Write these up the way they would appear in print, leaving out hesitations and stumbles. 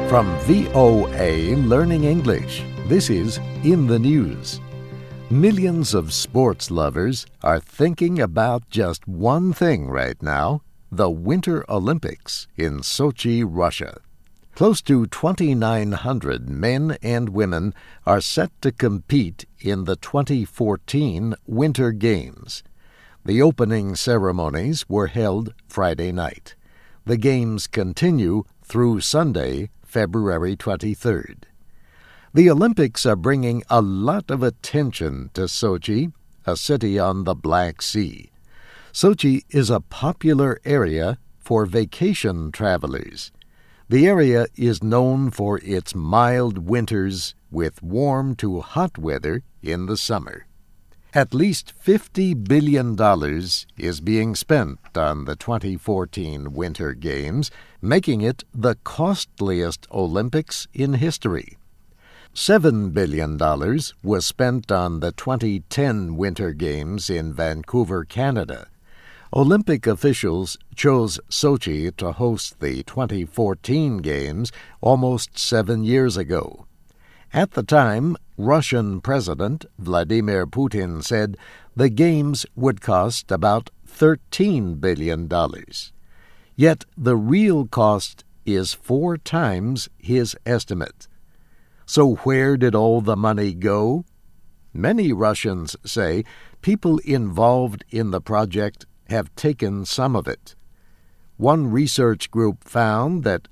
From VOA Learning English, this is In the News. Millions of sports lovers are thinking about just one thing right now: the Winter Olympics in Sochi, Russia. Close to 2,900 men and women are set to compete in the 2014 Winter Games. The opening ceremonies were held Friday night. The Games continue through Sunday, February 23rd. The Olympics are bringing a lot of attention to Sochi, a city on the Black Sea. Sochi is a popular area for vacation travelers. The area is known for its mild winters with warm to hot weather in the summer. At least $50 billion is being spent on the 2014 Winter Games, making it the costliest Olympics in history. $7 billion was spent on the 2010 Winter Games in Vancouver, Canada. Olympic officials chose Sochi to host the 2014 Games almost 7 years ago. At the time, Russian President Vladimir Putin said the Games would cost about $13 billion. Yet the real cost is 4 times his estimate. So where did all the money go? Many Russians say people involved in the project have taken some of it. One research group found that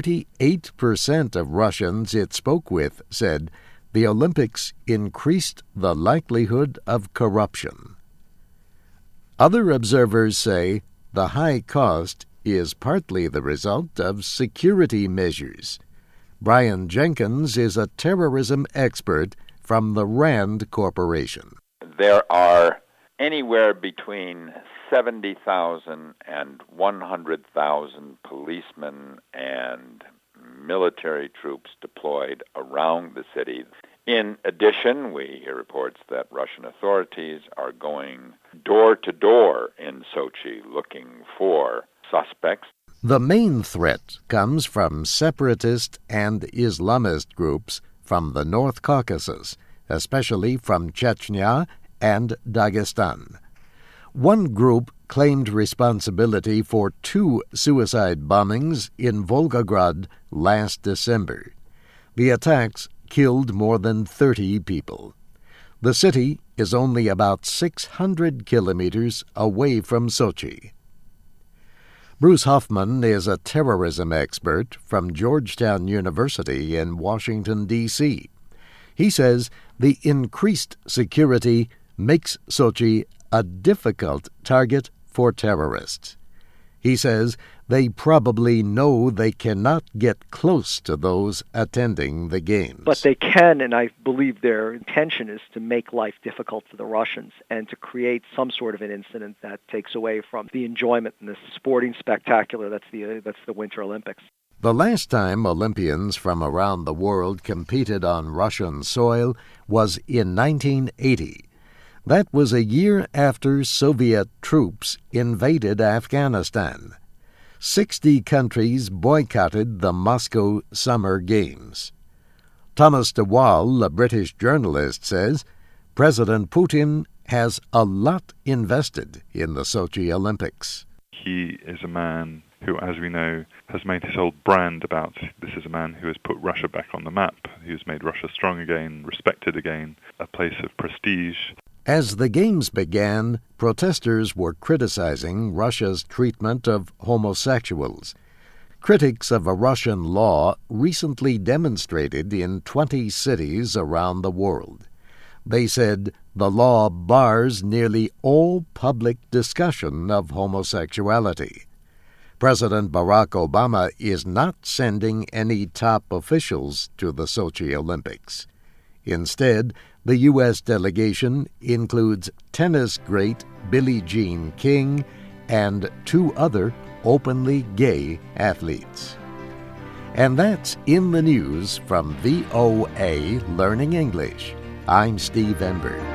38% of Russians it spoke with said the Olympics increased the likelihood of corruption. Other observers say the high cost is partly the result of security measures. Brian Jenkins is a terrorism expert from the RAND Corporation. There are anywhere between 70,000 and 100,000 policemen and military troops deployed around the city. In addition, we hear reports that Russian authorities are going door to door in Sochi looking for suspects. The main threat comes from separatist and Islamist groups from the North Caucasus, especially from Chechnya and Dagestan. One group claimed responsibility for 2 suicide bombings in Volgograd last December. The attacks killed more than 30 people. The city is only about 600 kilometers away from Sochi. Bruce Hoffman is a terrorism expert from Georgetown University in Washington, D.C. He says the increased security makes Sochi a difficult target for terrorists. He says they probably know they cannot get close to those attending the Games. But they can, and I believe their intention is to make life difficult for the Russians and to create some sort of an incident that takes away from the enjoyment and the sporting spectacular that's the Winter Olympics. The last time Olympians from around the world competed on Russian soil was in 1980. That was a year after Soviet troops invaded Afghanistan. 60 countries boycotted the Moscow Summer Games. Thomas de Waal, a British journalist, says President Putin has a lot invested in the Sochi Olympics. He is a man who, as we know, has made his whole brand about this is a man who has put Russia back on the map, who's made Russia strong again, respected again, a place of prestige. As the Games began, protesters were criticizing Russia's treatment of homosexuals. Critics of a Russian law recently demonstrated in 20 cities around the world. They said the law bars nearly all public discussion of homosexuality. President Barack Obama is not sending any top officials to the Sochi Olympics. Instead, the U.S. delegation includes tennis great Billie Jean King and 2 other openly gay athletes. And that's In the News from VOA Learning English. I'm Steve Ember.